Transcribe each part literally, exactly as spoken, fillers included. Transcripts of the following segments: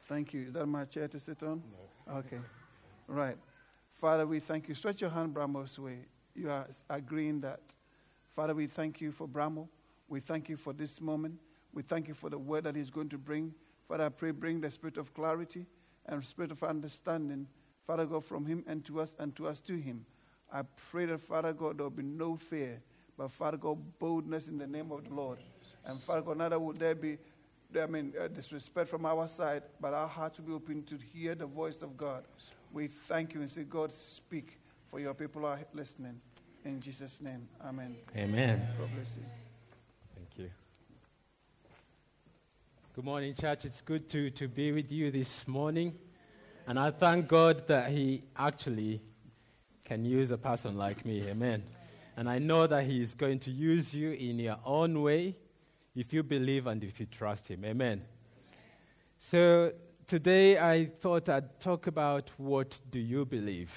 Thank you. Is that my chair to sit on? No. Okay. Right. Father, we thank you. Stretch your hand Bramo's way. You are agreeing that. Father, we thank you for Bramo. We thank you for this moment. We thank you for the word that he's going to bring. Father, I pray bring the spirit of clarity and spirit of understanding, Father God, from him and to us and to us to him. I pray that, Father God, there will be no fear, but, Father God, boldness in the name of the Lord. And, Father God, neither would there be, I mean, uh, disrespect from our side, but our hearts will be open to hear the voice of God. We thank you and say, God, speak, for your people are listening. In Jesus' name, amen. Amen. God bless you. Thank you. Good morning, church. It's good to, to be with you this morning. And I thank God that he actually can use a person like me. Amen. And I know that he is going to use you in your own way if you believe and if you trust him. Amen. So today I thought I'd talk about what do you believe.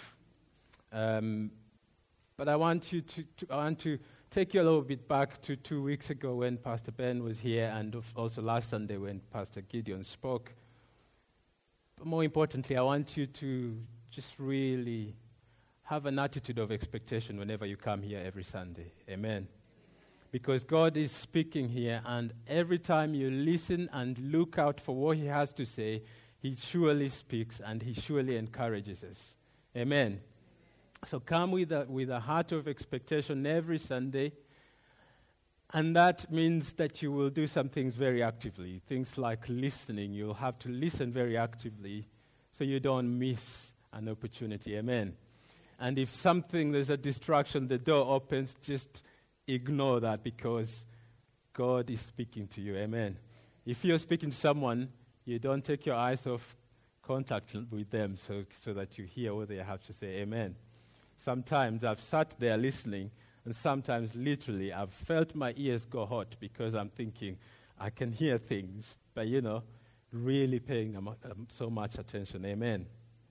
Um, but I want you to, to I want to take you a little bit back to two weeks ago when Pastor Ben was here, and also last Sunday when Pastor Gideon spoke. But more importantly, I want you to just really have an attitude of expectation whenever you come here every Sunday. Amen. Because God is speaking here, and every time you listen and look out for what he has to say, he surely speaks and he surely encourages us. Amen. So come with a, with a heart of expectation every Sunday, and that means that you will do some things very actively. Things like listening. You'll have to listen very actively so you don't miss an opportunity. Amen. And if something, there's a distraction, the door opens, just ignore that because God is speaking to you. Amen. If you're speaking to someone, you don't take your eyes off contact with them so, so that you hear what they have to say. Amen. Sometimes I've sat there listening, and sometimes literally I've felt my ears go hot because I'm thinking I can hear things, but, you know, really paying um, um, so much attention. Amen.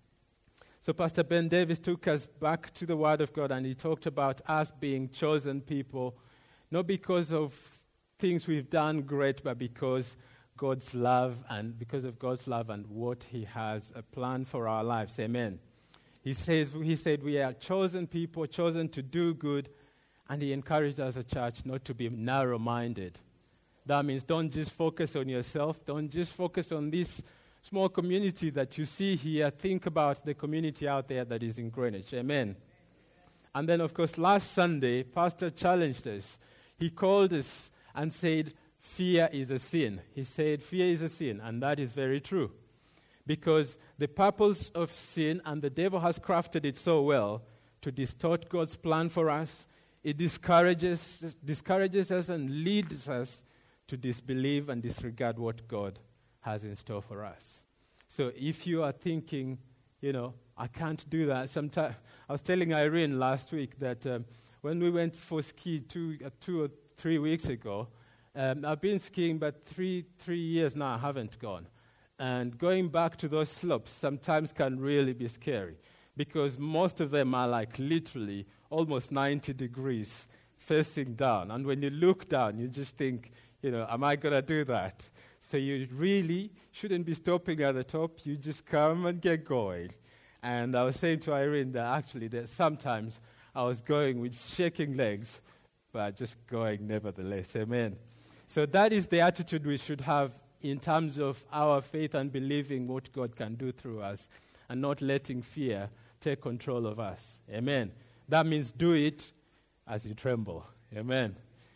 So Pastor Ben Davis took us back to the Word of God, and he talked about us being chosen people, not because of things we've done great, but because God's love and because of God's love and what he has a plan for our lives. Amen. He says, he said we are chosen people, chosen to do good, and he encouraged us as a church not to be narrow-minded. That means don't just focus on yourself. Don't just focus on this small community that you see here. Think about the community out there that is in Greenwich. Amen. And then, of course, last Sunday, Pastor challenged us. He called us and said, fear is a sin. He said, fear is a sin, and that is very true. Because the purpose of sin, and the devil has crafted it so well to distort God's plan for us, it discourages, discourages us and leads us to disbelieve and disregard what God has in store for us. So if you are thinking, you know, I can't do that. Sometime, I was telling Irene last week that um, when we went for ski two, uh, two or three weeks ago, um, I've been skiing, but three, three years now I haven't gone. And going back to those slopes sometimes can really be scary because most of them are like literally almost ninety degrees facing down. And when you look down, you just think, you know, am I going to do that? So you really shouldn't be stopping at the top. You just come and get going. And I was saying to Irene that actually that sometimes I was going with shaking legs, but just going nevertheless. Amen. So that is the attitude we should have in terms of our faith and believing what God can do through us and not letting fear take control of us. Amen. That means do it as you tremble. Amen.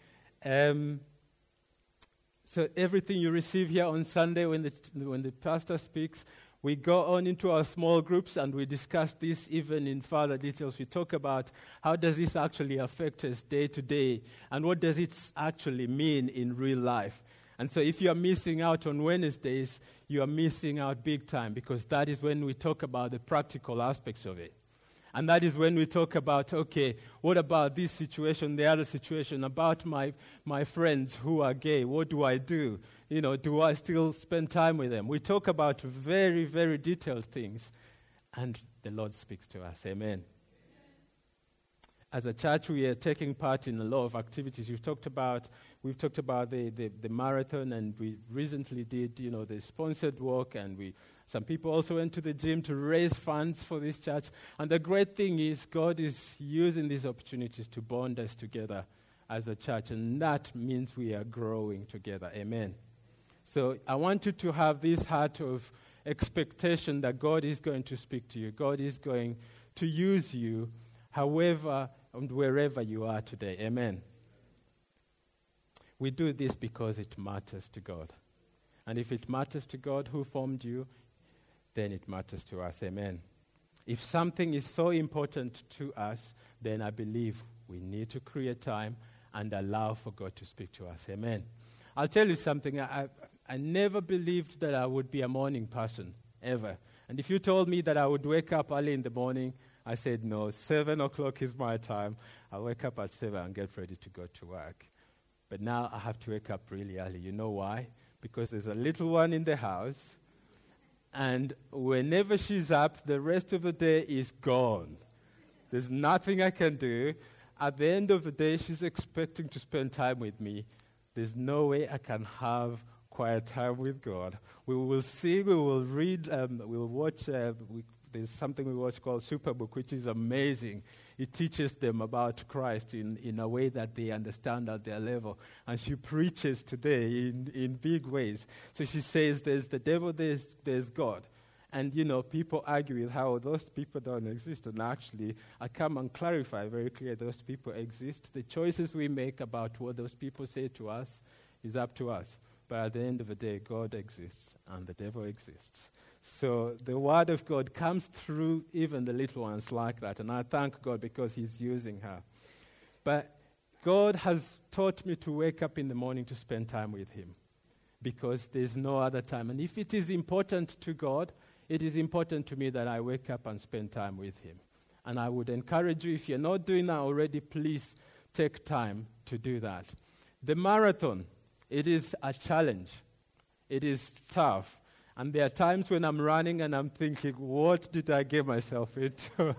Um, so everything you receive here on Sunday when the, when the pastor speaks, we go on into our small groups and we discuss this even in further details. We talk about how does this actually affect us day to day and what does it actually mean in real life. And so if you are missing out on Wednesdays, you are missing out big time because that is when we talk about the practical aspects of it. And that is when we talk about, okay, what about this situation, the other situation, about my, my friends who are gay? What do I do? You know, do I still spend time with them? We talk about very, very detailed things, and the Lord speaks to us. Amen. as a church, we are taking part in a lot of activities. We've talked about we've talked about the, the, the marathon, and we recently did, you know, the sponsored walk, and we some people also went to the gym to raise funds for this church. And the great thing is God is using these opportunities to bond us together as a church, and that means we are growing together. Amen. So I want you to have this heart of expectation that God is going to speak to you. God is going to use you however and wherever you are today. Amen. We do this because it matters to God. And if it matters to God who formed you, then it matters to us. Amen. If something is so important to us, then I believe we need to create time and allow for God to speak to us. Amen. I'll tell you something. I, I never believed that I would be a morning person, ever. And if you told me that I would wake up early in the morning, I said, no, seven o'clock is my time. I'll wake up at seven and get ready to go to work. But now I have to wake up really early. You know why? Because there's a little one in the house, and whenever she's up, the rest of the day is gone. There's nothing I can do. At the end of the day, she's expecting to spend time with me. There's no way I can have quiet time with God. We will sing, we will read, um, we will watch. Uh, we, there's something we watch called Superbook, which is amazing. It teaches them about Christ in, in a way that they understand at their level. And she preaches today in, in big ways. So she says there's the devil, there's, there's God. And, you know, people argue with how those people don't exist. And actually, I come and clarify very clear those people exist. The choices we make about what those people say to us is up to us. But at the end of the day, God exists and the devil exists. So the word of God comes through even the little ones like that. And I thank God because he's using her. But God has taught me to wake up in the morning to spend time with him, because there's no other time. And if it is important to God, it is important to me that I wake up and spend time with him. And I would encourage you, if you're not doing that already, please take time to do that. The marathon, it is a challenge. It is tough. And there are times when I'm running and I'm thinking, what did I get myself into?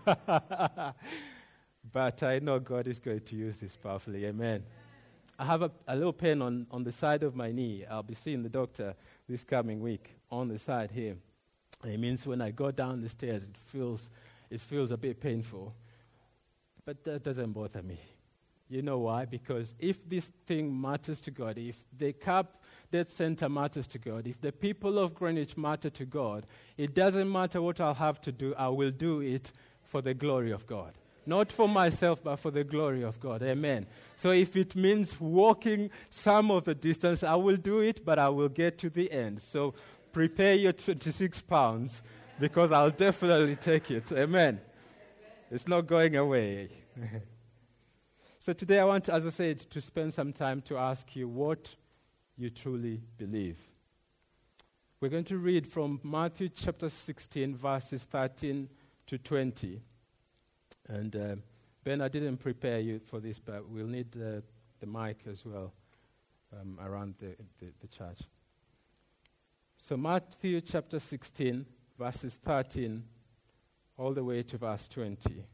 But I know God is going to use this powerfully. Amen. I have a, a little pain on, on the side of my knee. I'll be seeing the doctor this coming week on the side here. It means when I go down the stairs, it feels it feels a bit painful. But that doesn't bother me. You know why? Because if this thing matters to God, if the Cup Death Center matters to God, if the people of Greenwich matter to God, it doesn't matter what I'll have to do, I will do it for the glory of God. Not for myself, but for the glory of God. Amen. So if it means walking some of the distance, I will do it, but I will get to the end. So prepare your twenty-six pounds, because I'll definitely take it. Amen. It's not going away. So today I want, as I said, to spend some time to ask you what you truly believe. We're going to read from Matthew chapter sixteen, verses thirteen to twenty. And uh, Ben, I didn't prepare you for this, but we'll need uh, the mic as well um, around the, the, the church. So Matthew chapter sixteen, verses thirteen, all the way to verse twenty.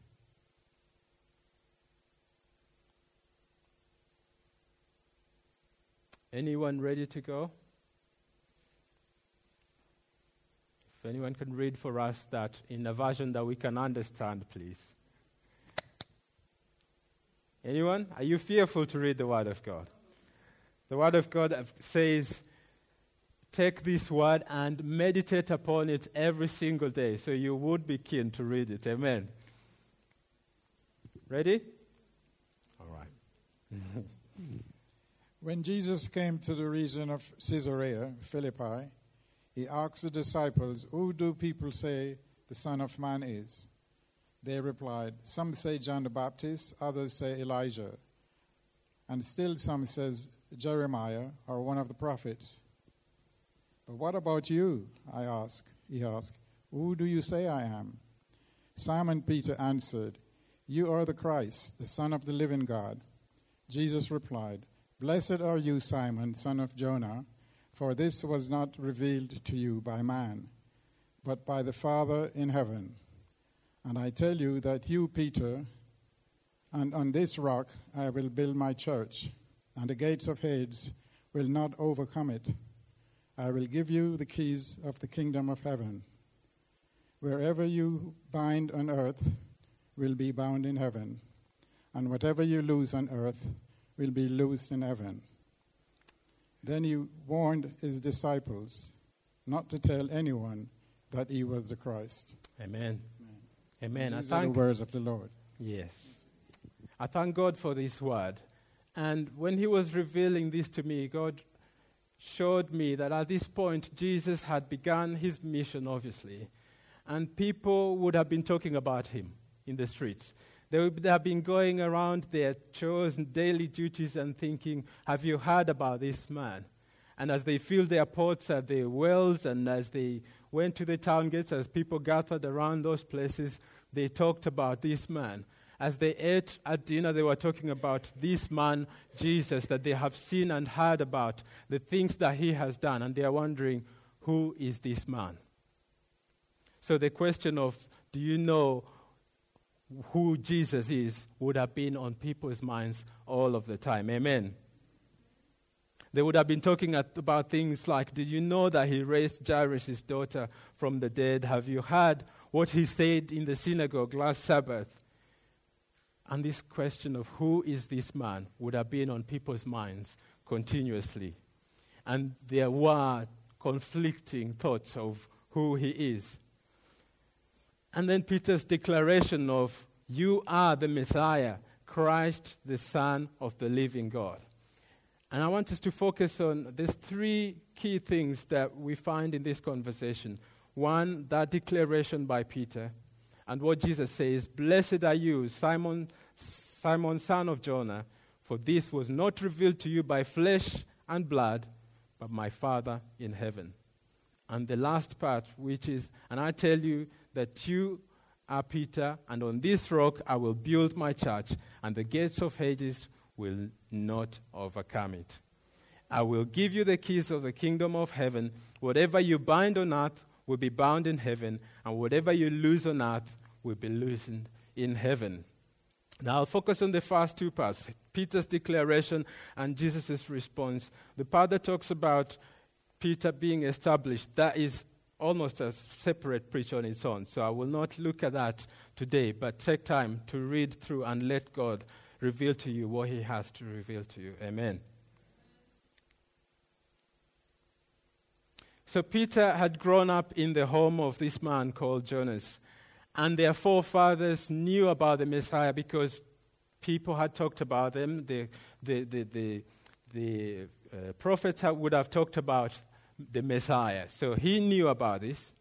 Anyone ready to go? If anyone can read for us that in a version that we can understand, please. Anyone? Are you fearful to read the Word of God? The Word of God says, take this Word and meditate upon it every single day. So you would be keen to read it. Amen. Ready? All right. When Jesus came to the region of Caesarea Philippi, he asked the disciples, who do people say the Son of Man is? They replied, some say John the Baptist, others say Elijah, and still some says Jeremiah or one of the prophets. But what about you? I ask. He asked, who do you say I am? Simon Peter answered, you are the Christ, the Son of the living God. Jesus replied, blessed are you, Simon, son of Jonah, for this was not revealed to you by man, but by the Father in heaven. And I tell you that you, Peter, And on this rock I will build my church, and the gates of Hades will not overcome it. I will give you the keys of the kingdom of heaven. Wherever you bind on earth will be bound in heaven, and whatever you loose on earth will be loosed in heaven. Then he warned his disciples not to tell anyone that he was the Christ. Amen. Amen. These I are thank, the words of the Lord. Yes. I thank God for this word. And when he was revealing this to me, God showed me that at this point, Jesus had begun his mission, obviously. And people would have been talking about him in the streets. They would have been going around their chores and daily duties and thinking, have you heard about this man? And as they filled their pots at the wells and as they went to the town gates, as people gathered around those places, they talked about this man. As they ate at dinner, they were talking about this man, Jesus, that they have seen and heard about, the things that he has done. And they are wondering, who is this man? So the question of, do you know who Jesus is, would have been on people's minds all of the time. Amen. They would have been talking at, about things like, did you know that he raised Jairus' daughter from the dead? Have you heard what he said in the synagogue last Sabbath? And this question of who is this man would have been on people's minds continuously. And there were conflicting thoughts of who he is. And then Peter's declaration of, you are the Messiah, Christ, the Son of the living God. And I want us to focus on these three key things that we find in this conversation. One, that declaration by Peter. And what Jesus says, blessed are you, Simon, Simon, son of Jonah, for this was not revealed to you by flesh and blood, but my Father in heaven. And the last part, which is, and I tell you that you are Peter, and on this rock I will build my church, and the gates of Hades will not overcome it. I will give you the keys of the kingdom of heaven. Whatever you bind on earth will be bound in heaven, and whatever you loose on earth will be loosened in heaven. Now I'll focus on the first two parts, Peter's declaration and Jesus' response. The part that talks about Peter being established, that is almost a separate preach on its own. So I will not look at that today, but take time to read through and let God reveal to you what he has to reveal to you. Amen. So Peter had grown up in the home of this man called Jonas. And their forefathers knew about the Messiah because people had talked about them. The, the, the, the, the uh, prophets have, would have talked about the Messiah. So he knew about this.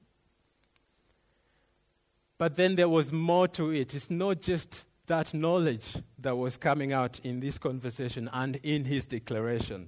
But then there was more to it. It's not just that knowledge that was coming out in this conversation and in his declaration.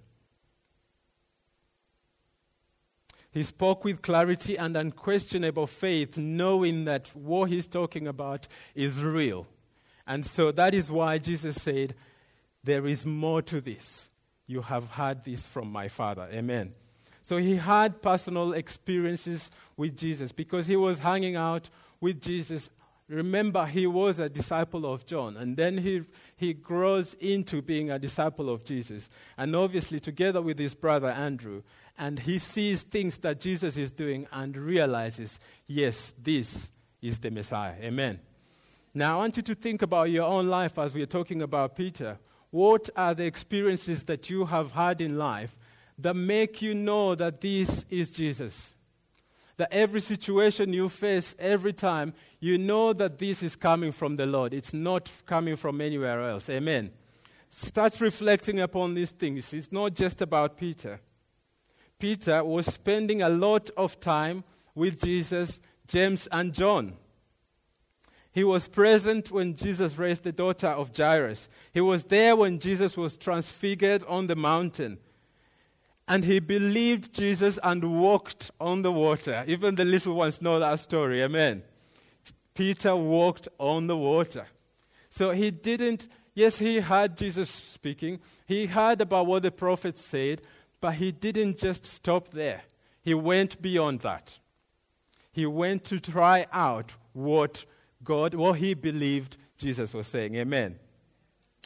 He spoke with clarity and unquestionable faith, knowing that what he's talking about is real. And so that is why Jesus said, there is more to this. You have heard this from my Father. Amen. So he had personal experiences with Jesus because he was hanging out with Jesus. Remember, he was a disciple of John, and then he he grows into being a disciple of Jesus. And obviously, together with his brother Andrew, and he sees things that Jesus is doing and realizes, yes, this is the Messiah. Amen. Now, I want you to think about your own life as we are talking about Peter. What are the experiences that you have had in life that make you know that this is Jesus? That every situation you face, every time, you know that this is coming from the Lord. It's not coming from anywhere else. Amen. Start reflecting upon these things. It's not just about Peter. Peter was spending a lot of time with Jesus, James, and John. He was present when Jesus raised the daughter of Jairus. He was there when Jesus was transfigured on the mountain. And he believed Jesus and walked on the water. Even the little ones know that story. Amen. Peter walked on the water. So he didn't, yes, he heard Jesus speaking. He heard about what the prophets said, but he didn't just stop there. He went beyond that. He went to try out what God, what he believed Jesus was saying. Amen.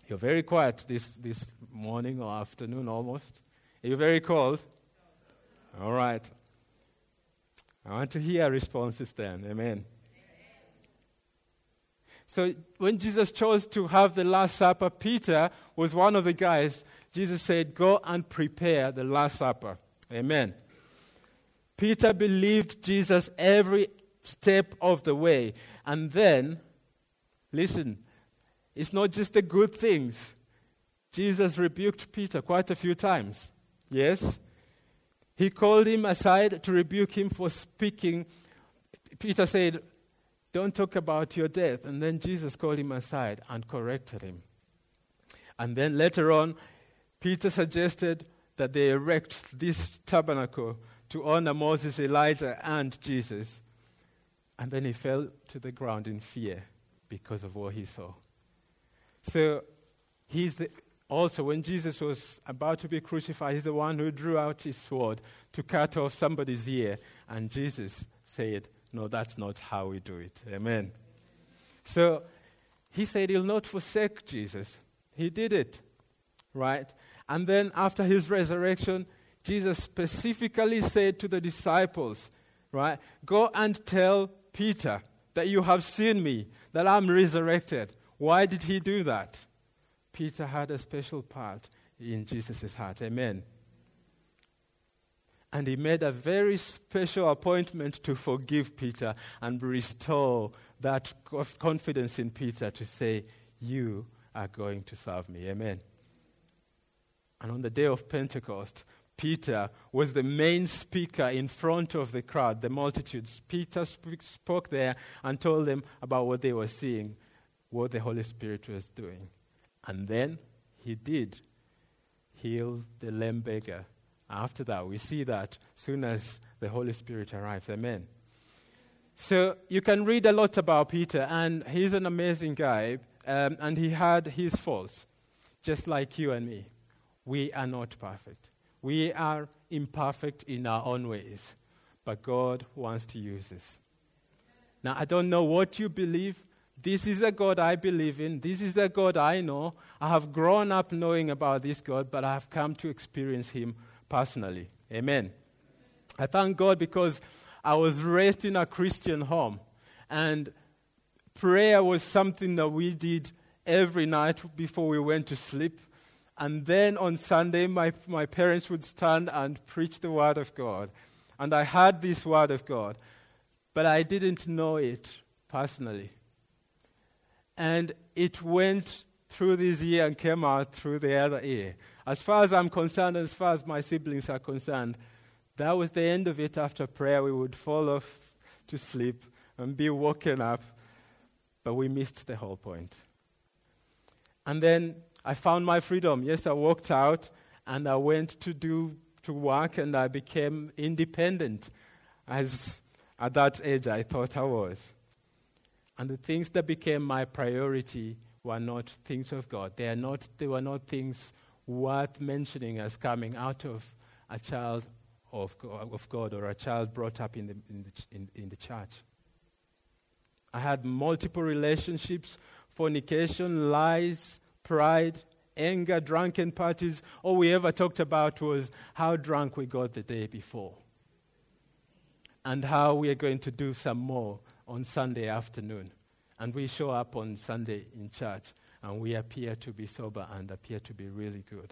You're very quiet this, this morning or afternoon almost. Are you very cold? All right. I want to hear responses then. Amen. So when Jesus chose to have the Last Supper, Peter was one of the guys. Jesus said, go and prepare the Last Supper. Amen. Peter believed Jesus every step of the way. And then, listen, it's not just the good things. Jesus rebuked Peter quite a few times. Yes? He called him aside to rebuke him for speaking. Peter said, don't talk about your death. And then Jesus called him aside and corrected him. And then later on, Peter suggested that they erect this tabernacle to honor Moses, Elijah, and Jesus. And then he fell to the ground in fear because of what he saw. So he's the, also, when Jesus was about to be crucified, he's the one who drew out his sword to cut off somebody's ear. And Jesus said, no, that's not how we do it. Amen. So he said he'll not forsake Jesus. He did it, right? And then after his resurrection, Jesus specifically said to the disciples, right, go and tell Peter that you have seen me, that I'm resurrected. Why did he do that? Peter had a special part in Jesus' heart. Amen. And he made a very special appointment to forgive Peter and restore that confidence in Peter to say, you are going to serve me. Amen. And on the day of Pentecost, Peter was the main speaker in front of the crowd, the multitudes. Peter sp- spoke there and told them about what they were seeing, what the Holy Spirit was doing. And then he did heal the lame beggar. After that, we see that soon as the Holy Spirit arrives. Amen. So you can read a lot about Peter, and he's an amazing guy, um, and he had his faults, just like you and me. We are not perfect. We are imperfect in our own ways, but God wants to use us. Now, I don't know what you believe. This is a God I believe in. This is a God I know. I have grown up knowing about this God, but I have come to experience him personally. Amen. I thank God because I was raised in a Christian home, and prayer was something that we did every night before we went to sleep. And then on Sunday, my, my parents would stand and preach the Word of God. And I had this Word of God, but I didn't know it personally. And it went through this ear and came out through the other ear. As far as I'm concerned, as far as my siblings are concerned, that was the end of it. After prayer, we would fall off to sleep and be woken up, but we missed the whole point. And then I found my freedom. Yes, I walked out and I went to do to work, and I became independent, as at that age I thought I was. And the things that became my priority were not things of God. They are not. They were not things worth mentioning as coming out of a child of God, of God or a child brought up in the in the, in, in the church. I had multiple relationships, fornication, lies, pride, anger, drunken parties. All we ever talked about was how drunk we got the day before and how we are going to do some more on Sunday afternoon. And we show up on Sunday in church, and we appear to be sober and appear to be really good.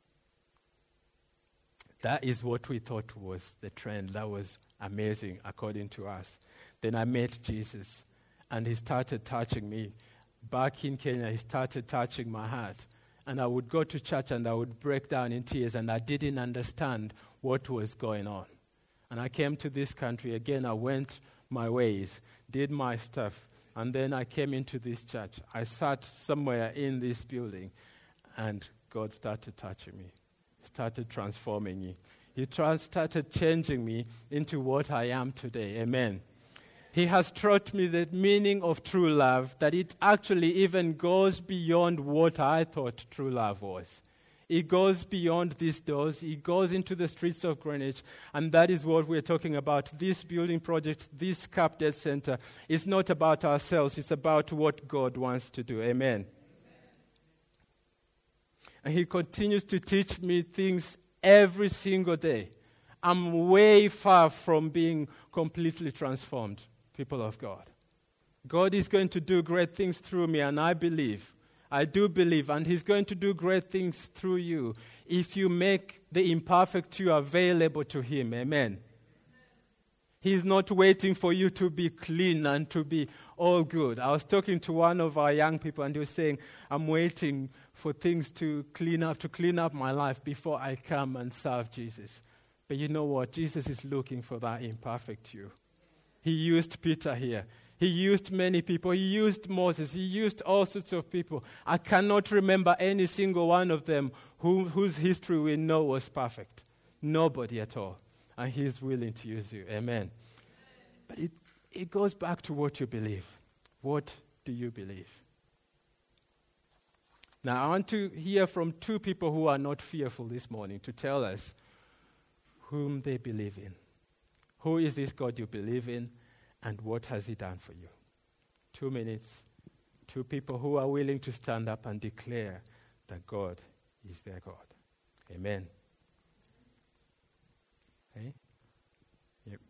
That is what we thought was the trend. That was amazing according to us. Then I met Jesus, and he started touching me. Back in Kenya, he started touching my heart. And I would go to church and I would break down in tears, and I didn't understand what was going on. And I came to this country again. I went my ways, did my stuff, and then I came into this church. I sat somewhere in this building, and God started touching me, started transforming me. He tra- started changing me into what I am today. Amen. He has taught me the meaning of true love, that it actually even goes beyond what I thought true love was. It goes beyond these doors. It goes into the streets of Greenwich, and that is what we're talking about. This building project, this Cup Death Center, is not about ourselves. It's about what God wants to do. Amen. Amen. And he continues to teach me things every single day. I'm way far from being completely transformed, people of God. God is going to do great things through me, and I believe, I do believe, and he's going to do great things through you if you make the imperfect you available to him. Amen. He's not waiting for you to be clean and to be all good. I was talking to one of our young people, and he was saying, I'm waiting for things to clean up, to clean up my life before I come and serve Jesus. But you know what? Jesus is looking for that imperfect you. He used Peter here. He used many people. He used Moses. He used all sorts of people. I cannot remember any single one of them who, whose history we know was perfect. Nobody at all. And he's willing to use you. Amen. But it, it goes back to what you believe. What do you believe? Now, I want to hear from two people who are not fearful this morning to tell us whom they believe in. Who is this God you believe in, and what has he done for you? Two minutes. Two people who are willing to stand up and declare that God is their God. Amen. Hey? Yep.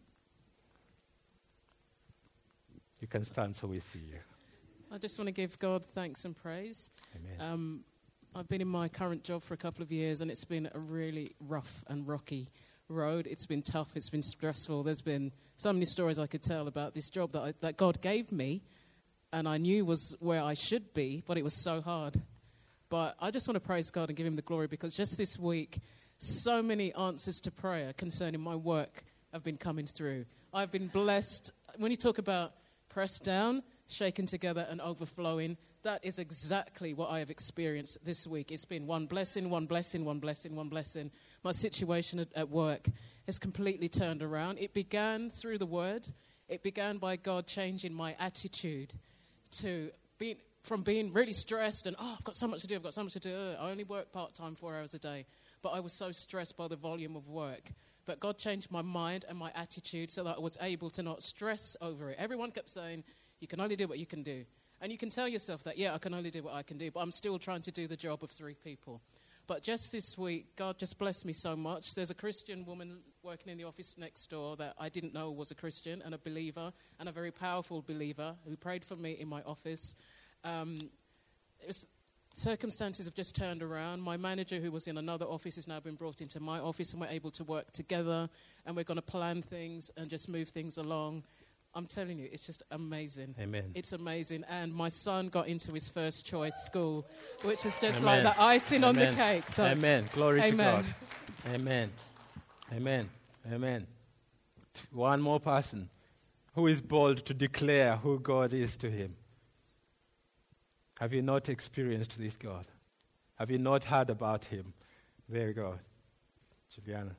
You can stand so we see you. I just want to give God thanks and praise. Amen. Um, I've been in my current job for a couple of years, and it's been a really rough and rocky road. It's been tough. It's been stressful. There's been so many stories I could tell about this job that I, that God gave me, and I knew was where I should be, but it was so hard. But I just want to praise God and give him the glory, because just this week, so many answers to prayer concerning my work have been coming through. I've been blessed. When you talk about pressed down, shaken together, and overflowing, that is exactly what I have experienced this week. It's been one blessing, one blessing, one blessing, one blessing. My situation at, at work has completely turned around. It began through the word. It began by God changing my attitude to being, from being really stressed and, oh, I've got so much to do, I've got so much to do. I only work part-time, four hours a day. But I was so stressed by the volume of work. But God changed my mind and my attitude so that I was able to not stress over it. Everyone kept saying, you can only do what you can do. And you can tell yourself that, yeah, I can only do what I can do, but I'm still trying to do the job of three people. But just this week, God just blessed me so much. There's a Christian woman working in the office next door that I didn't know was a Christian and a believer, and a very powerful believer who prayed for me in my office. Um, it was, circumstances have just turned around. My manager, who was in another office, has now been brought into my office, and we're able to work together, and we're going to plan things and just move things along. I'm telling you, it's just amazing. Amen. It's amazing. And my son got into his first choice school, which is just Amen. like the icing Amen. on the cake. So, Amen. Glory Amen. to God. Amen. Amen. Amen. One more person who is bold to declare who God is to him. Have you not experienced this God? Have you not heard about him? Very good. Juliana.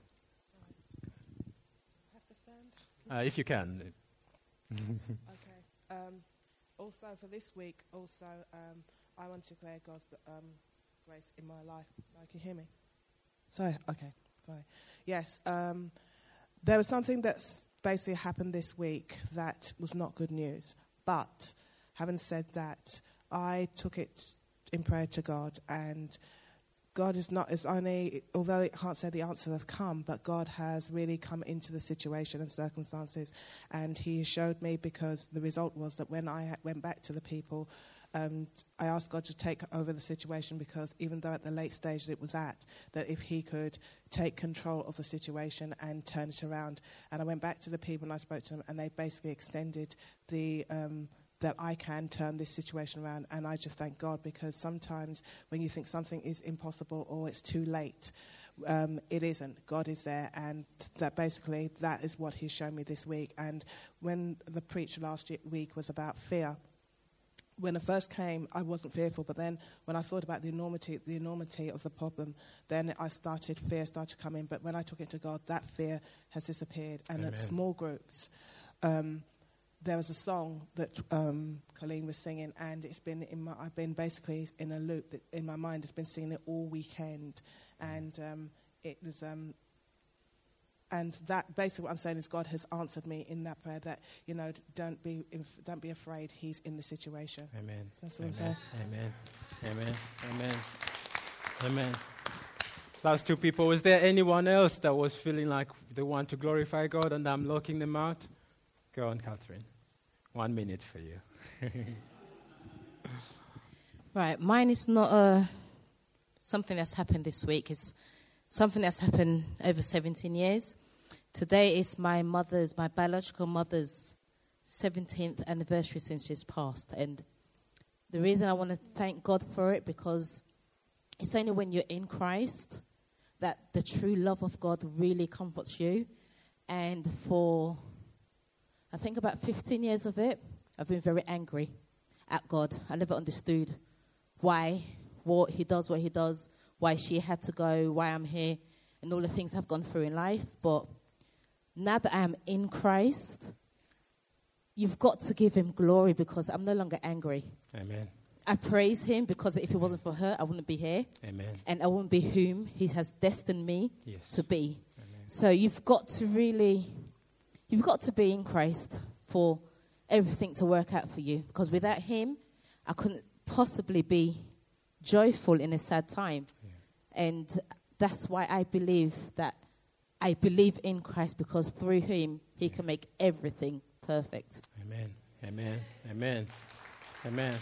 Have to stand? Uh, if you can. Okay. Um, also, for this week, also, um, I want to declare God's um, grace in my life. Sorry, can you hear me? Sorry. Okay. Sorry. Yes. Um, there was something that's basically happened this week that was not good news. But having said that, I took it in prayer to God, and God is not is only, although it can't say the answers have come, but God has really come into the situation and circumstances, and he showed me, because the result was that when I went back to the people, um, I asked God to take over the situation, because even though at the late stage that it was at, that if he could take control of the situation and turn it around. And I went back to the people and I spoke to them, and they basically extended the um that I can turn this situation around. And I just thank God, because sometimes when you think something is impossible or it's too late, um, it isn't. God is there, and that basically that is what he's shown me this week. And when the preach last week was about fear, when it first came, I wasn't fearful, but then when I thought about the enormity, the enormity of the problem, then I started, fear started to come in. But when I took it to God, that fear has disappeared. And Amen. At small groups, um, there was a song that um, Colleen was singing, and it's been in my, I've been basically in a loop that in my mind. Has been singing it all weekend, and um, it was, um, and that basically what I'm saying is God has answered me in that prayer. That, you know, don't be inf- don't be afraid. He's in the situation. Amen. So that's what Amen. I'm saying. Amen. Amen. Amen. Amen. Last two people. Was there anyone else that was feeling like they want to glorify God and I'm locking them out? Go on, Catherine. One minute for you. Right, mine is not uh, something that's happened this week. It's something that's happened over seventeen years. Today is my mother's, my biological mother's seventeenth anniversary since she's passed. And the reason I want to thank God for it, because it's only when you're in Christ that the true love of God really comforts you. And for, I think about fifteen years of it, I've been very angry at God. I never understood why, what he does, what he does, why she had to go, why I'm here, and all the things I've gone through in life. But now that I am in Christ, you've got to give him glory, because I'm no longer angry. Amen. I praise him, because if it wasn't for her, I wouldn't be here. Amen. And I wouldn't be whom he has destined me Yes. to be. Amen. So you've got to really, you've got to be in Christ for everything to work out for you. Because without him, I couldn't possibly be joyful in a sad time. Yeah. And that's why I believe that I believe in Christ, because through him, he can make everything perfect. Amen. Amen. Amen. Amen.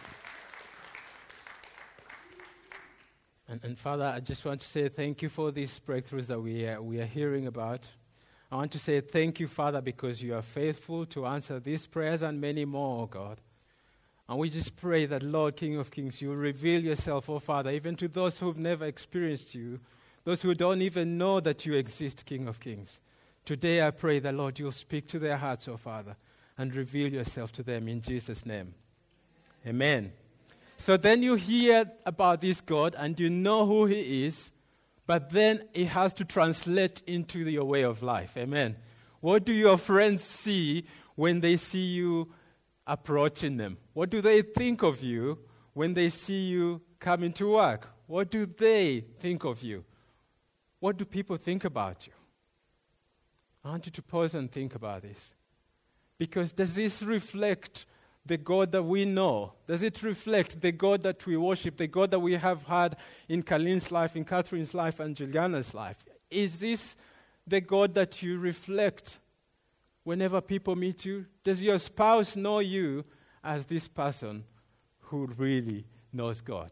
And, and Father, I just want to say thank you for these breakthroughs that we are, we are hearing about. I want to say thank you, Father, because you are faithful to answer these prayers and many more, oh God. And we just pray that, Lord, King of Kings, you will reveal yourself, oh Father, even to those who have never experienced you, those who don't even know that you exist, King of Kings. Today I pray that, Lord, you'll speak to their hearts, oh Father, and reveal yourself to them in Jesus' name. Amen. So then you hear about this God and you know who he is, but then it has to translate into your way of life. Amen. What do your friends see when they see you approaching them? What do they think of you when they see you coming to work? What do they think of you? What do people think about you? I want you to pause and think about this. Because does this reflect the God that we know? Does it reflect the God that we worship, the God that we have had in Kalin's life, in Catherine's life, and Juliana's life? Is this the God that you reflect whenever people meet you? Does your spouse know you as this person who really knows God?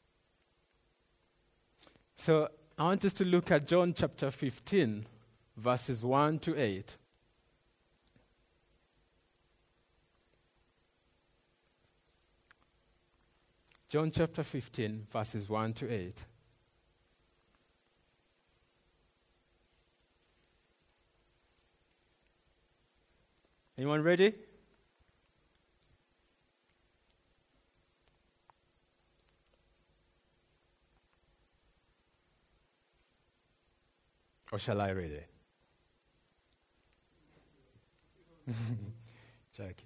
So I want us to look at John chapter fifteen, verses one to eight. John chapter fifteen, verses one to eight. Anyone ready? Or shall I read it? Jackie.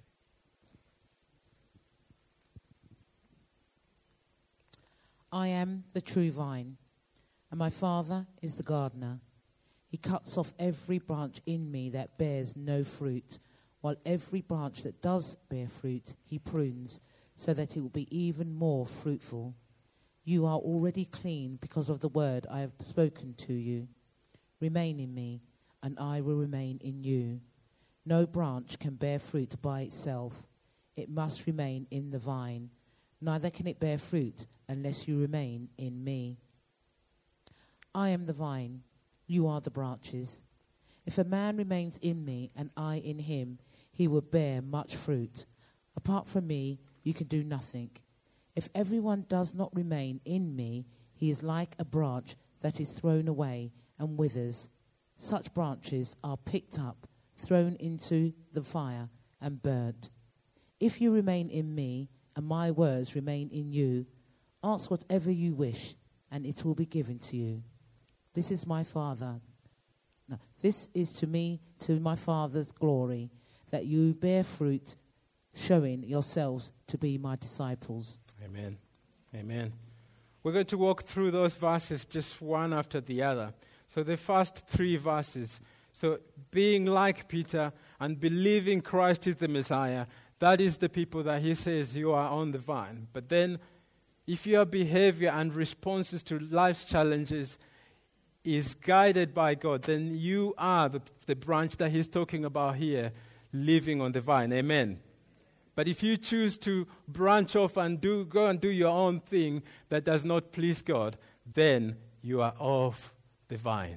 I am the true vine, and my Father is the gardener. He cuts off every branch in me that bears no fruit, while every branch that does bear fruit he prunes, so that it will be even more fruitful. You are already clean because of the word I have spoken to you. Remain in me, and I will remain in you. No branch can bear fruit by itself. It must remain in the vine. Neither can it bear fruit unless you remain in me. I am the vine, you are the branches. If a man remains in me and I in him, he will bear much fruit. Apart from me, you can do nothing. If everyone does not remain in me, he is like a branch that is thrown away and withers. Such branches are picked up, thrown into the fire, and burnt. If you remain in me, and my words remain in you, ask whatever you wish, and it will be given to you. This is my Father. No, this is to me, to my Father's glory, that you bear fruit, showing yourselves to be my disciples. Amen. Amen. We're going to walk through those verses just one after the other. So the first three verses. So being like Peter and believing Christ is the Messiah, that is the people that he says you are on the vine. But then if your behavior and responses to life's challenges is guided by God, then you are the, the branch that he's talking about here, living on the vine. Amen. But if you choose to branch off and do go and do your own thing that does not please God, then you are off the vine.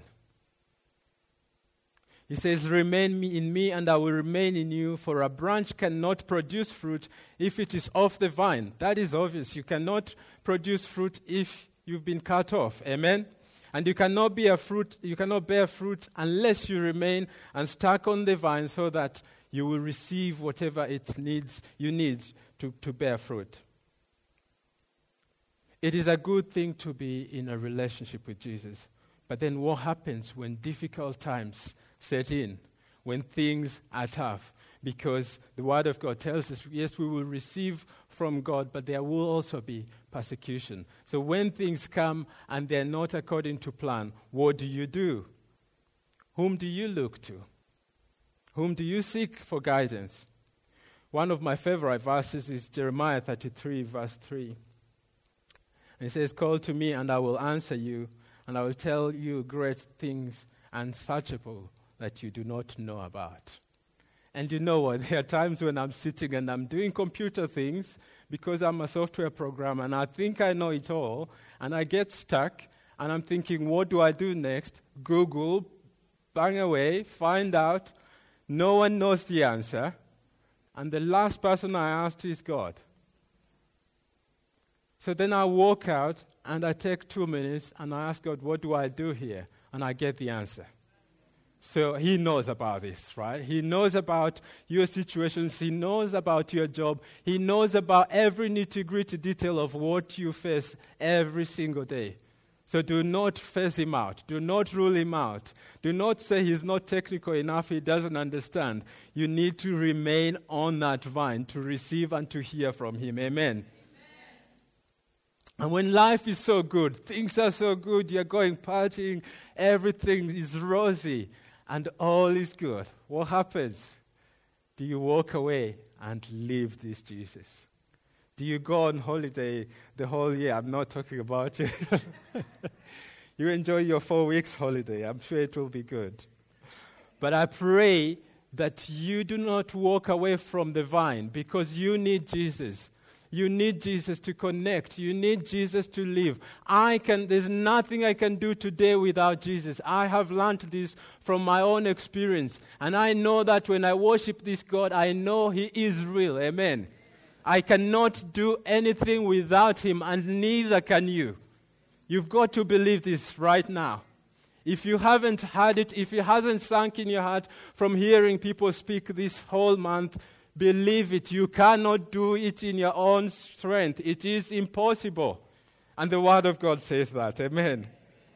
He says, remain me in me and I will remain in you, for a branch cannot produce fruit if it is off the vine. That is obvious. You cannot produce fruit if you've been cut off. Amen? And you cannot be a fruit, you cannot bear fruit unless you remain and stuck on the vine, so that you will receive whatever it needs you need to, to bear fruit. It is a good thing to be in a relationship with Jesus. But then what happens when difficult times set in, when things are tough? Because the Word of God tells us, yes, we will receive from God, but there will also be persecution. So when things come and they're not according to plan, what do you do? Whom do you look to? Whom do you seek for guidance? One of my favorite verses is Jeremiah thirty-three, verse three. And it says, call to me and I will answer you, and I will tell you great things unsearchable that you do not know about. And you know what? There are times when I'm sitting and I'm doing computer things because I'm a software programmer and I think I know it all, and I get stuck and I'm thinking, what do I do next? Google, bang away, find out. No one knows the answer. And the last person I asked is God. So then I walk out and I take two minutes and I ask God, what do I do here? And I get the answer. So he knows about this, right? He knows about your situations. He knows about your job. He knows about every nitty-gritty detail of what you face every single day. So do not phase him out. Do not rule him out. Do not say he's not technical enough, he doesn't understand. You need to remain on that vine to receive and to hear from him. Amen. And when life is so good, things are so good, you're going partying, everything is rosy, and all is good, what happens? Do you walk away and leave this Jesus? Do you go on holiday the whole year? I'm not talking about you. You enjoy your four weeks holiday. I'm sure it will be good. But I pray that you do not walk away from the vine, because you need Jesus. You need Jesus to connect. You need Jesus to live. I can, there's nothing I can do today without Jesus. I have learned this from my own experience. And I know that when I worship this God, I know he is real. Amen. I cannot do anything without him, and neither can you. You've got to believe this right now. If you haven't had it, if it hasn't sunk in your heart from hearing people speak this whole month, believe it. You cannot do it in your own strength. It is impossible. And the Word of God says that. Amen.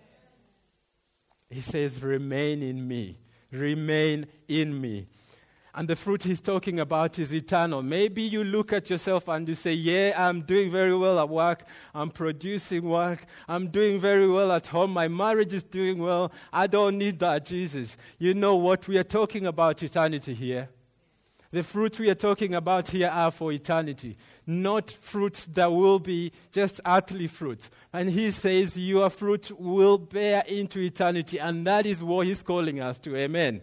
He says, remain in me. Remain in me. And the fruit he's talking about is eternal. Maybe you look at yourself and you say, yeah, I'm doing very well at work. I'm producing work. I'm doing very well at home. My marriage is doing well. I don't need that, Jesus. You know what? We are talking about eternity here. The fruits we are talking about here are for eternity, not fruits that will be just earthly fruits. And he says your fruit will bear into eternity, and that is what he's calling us to. Amen. Amen.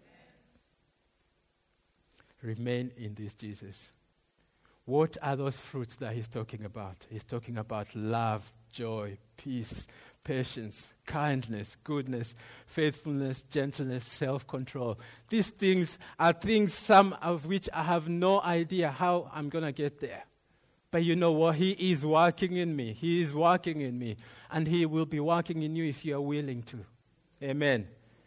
Remain in this Jesus. What are those fruits that he's talking about? He's talking about love, joy, peace, patience, kindness, goodness, faithfulness, gentleness, self-control. These things are things, some of which I have no idea how I'm going to get there. But you know what? He is working in me. He is working in me. And he will be working in you if you are willing to. Amen.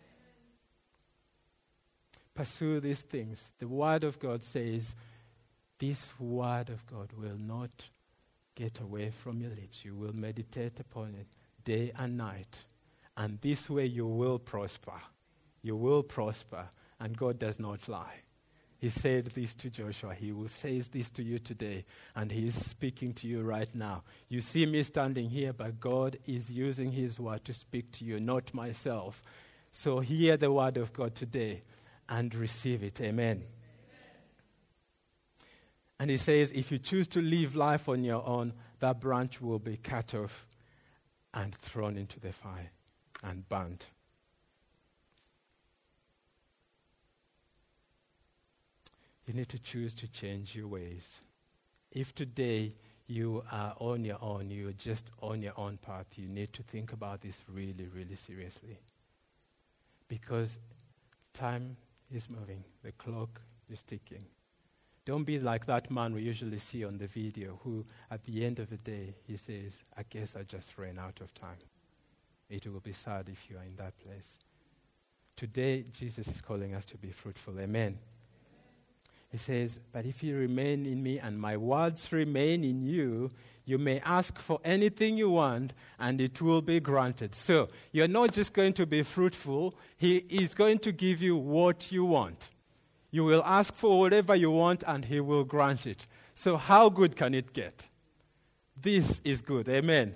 Pursue these things. The Word of God says, this Word of God will not get away from your lips. You will meditate upon it day and night. And this way you will prosper. You will prosper. And God does not lie. He said this to Joshua. He will say this to you today. And he is speaking to you right now. You see me standing here, but God is using his word to speak to you, not myself. So hear the word of God today and receive it. Amen. Amen. And he says, if you choose to live life on your own, that branch will be cut off and thrown into the fire and burnt. You need to choose to change your ways. If today you are on your own, you're just on your own path, you need to think about this really, really seriously. Because time is moving, the clock is ticking. Don't be like that man we usually see on the video who, at the end of the day, he says, I guess I just ran out of time. It will be sad if you are in that place. Today, Jesus is calling us to be fruitful. Amen. He says, but if you remain in me and my words remain in you, you may ask for anything you want and it will be granted. So, you're not just going to be fruitful. He is going to give you what you want. You will ask for whatever you want and he will grant it. So, how good can it get? This is good. Amen.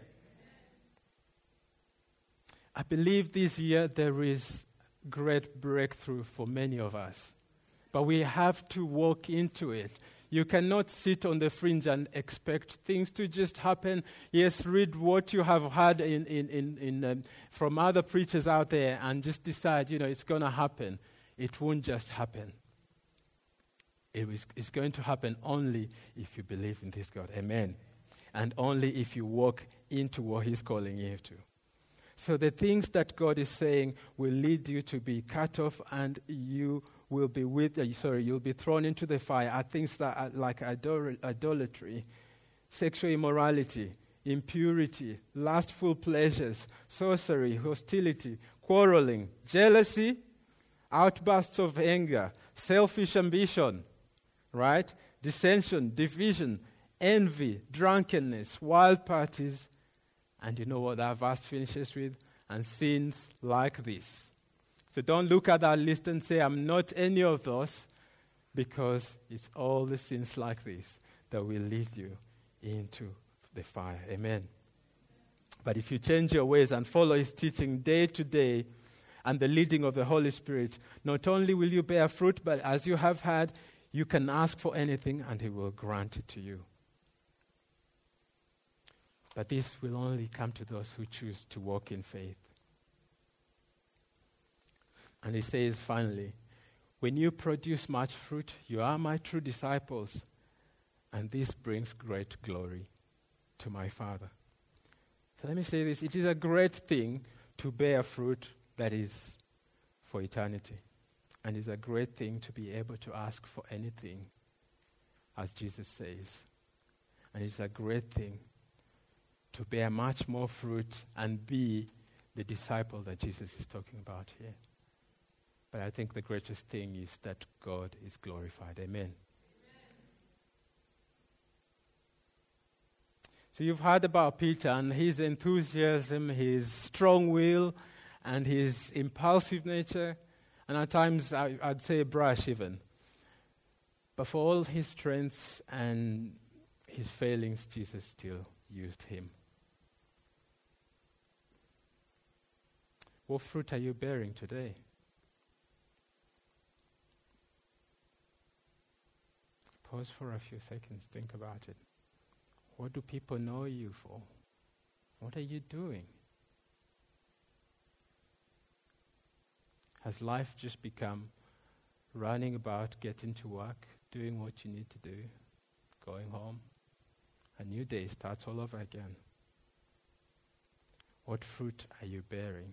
I believe this year there is great breakthrough for many of us. But we have to walk into it. You cannot sit on the fringe and expect things to just happen. Yes, read what you have heard in, in, in, in, um, from other preachers out there and just decide, you know, it's going to happen. It won't just happen. It is, it's going to happen only if you believe in this God. Amen. And only if you walk into what he's calling you to. So the things that God is saying will lead you to be cut off and you will be with, uh, sorry, you'll be thrown into the fire are things that are like idol- idolatry, sexual immorality, impurity, lustful pleasures, sorcery, hostility, quarreling, jealousy, outbursts of anger, selfish ambition, right? Dissension, division, envy, drunkenness, wild parties, and you know what that verse finishes with? And sins like this. So don't look at that list and say, I'm not any of those, because it's all the sins like this that will lead you into the fire. Amen. But if you change your ways and follow his teaching day to day and the leading of the Holy Spirit, not only will you bear fruit, but as you have had, you can ask for anything and he will grant it to you. But this will only come to those who choose to walk in faith. And he says finally, when you produce much fruit, you are my true disciples, and this brings great glory to my Father. So let me say this, it is a great thing to bear fruit that is for eternity. And it's a great thing to be able to ask for anything, as Jesus says. And it's a great thing to bear much more fruit and be the disciple that Jesus is talking about here. But I think the greatest thing is that God is glorified. Amen. Amen. So you've heard about Peter and his enthusiasm, his strong will, and his impulsive nature, and at times I, I'd say brash even. But for all his strengths and his failings, Jesus still used him. What fruit are you bearing today? Pause for a few seconds, think about it. What do people know you for? What are you doing? Has life just become running about, getting to work, doing what you need to do, going home? A new day starts all over again. What fruit are you bearing?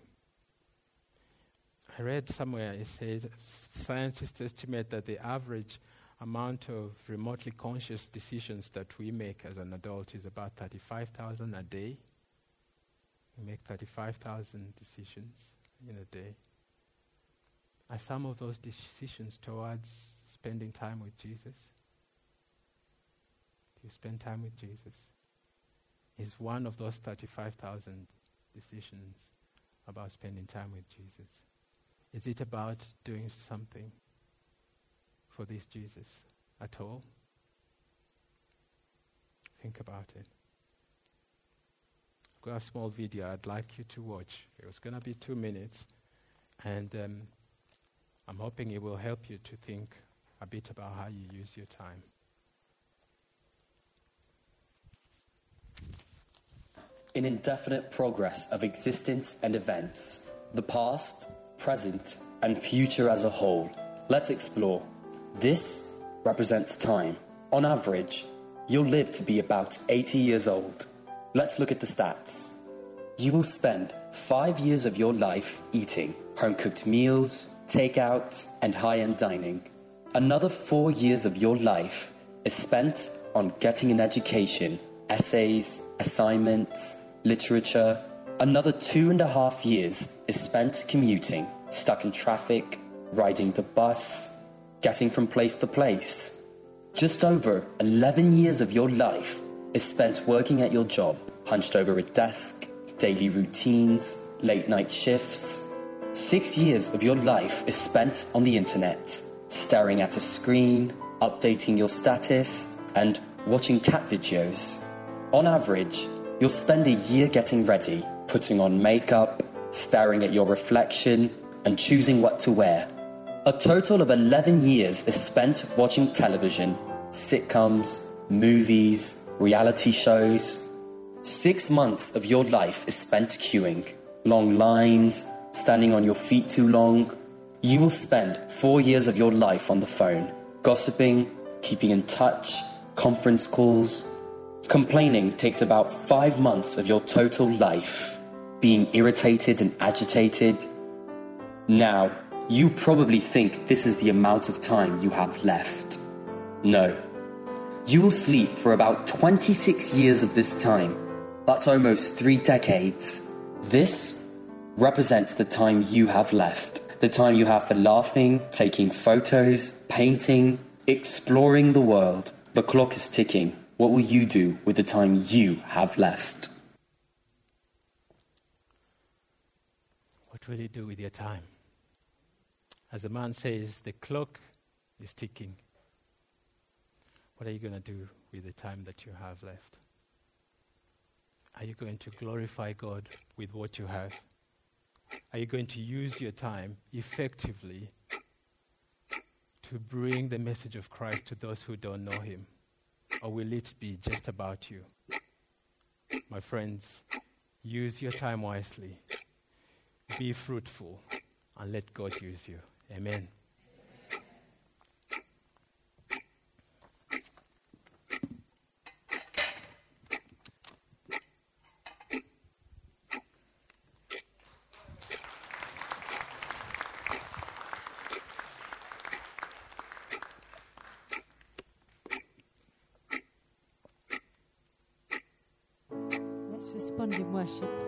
I read somewhere it said scientists estimate that the average amount of remotely conscious decisions that we make as an adult is about thirty-five thousand a day. We make thirty-five thousand decisions in a day. Are some of those decisions towards spending time with Jesus? Do you spend time with Jesus? Is one of those thirty-five thousand decisions about spending time with Jesus? Is it about doing something for this Jesus at all? Think about it. I've got a small video I'd like you to watch. It was going to be two minutes, and um, I'm hoping it will help you to think a bit about how you use your time. in indefinite progress of existence and events, the past, present, and future as a whole. Let's explore. This represents time. On average, you'll live to be about eighty years old. Let's look at the stats. You will spend five years of your life eating home-cooked meals, takeout, and high-end dining. Another four years of your life is spent on getting an education, essays, assignments, literature. Another two and a half years is spent commuting, stuck in traffic, riding the bus, getting from place to place. Just over eleven years of your life is spent working at your job, hunched over a desk, daily routines, late night shifts. Six years of your life is spent on the internet, staring at a screen, updating your status, and watching cat videos. On average, you'll spend a year getting ready, putting on makeup, staring at your reflection, and choosing what to wear. A total of eleven years is spent watching television, sitcoms, movies, reality shows. Six months of your life is spent queuing, long lines, standing on your feet too long. You will spend four years of your life on the phone, gossiping, keeping in touch, conference calls. Complaining takes about five months of your total life, being irritated and agitated. Now, you probably think this is the amount of time you have left. No. You will sleep for about twenty-six years of this time. That's almost three decades. This represents the time you have left. The time you have for laughing, taking photos, painting, exploring the world. The clock is ticking. What will you do with the time you have left? What will you do with your time? As the man says, the clock is ticking. What are you going to do with the time that you have left? Are you going to glorify God with what you have? Are you going to use your time effectively to bring the message of Christ to those who don't know him? Or will it be just about you? My friends, use your time wisely. Be fruitful and let God use you. Amen. Let's respond in worship.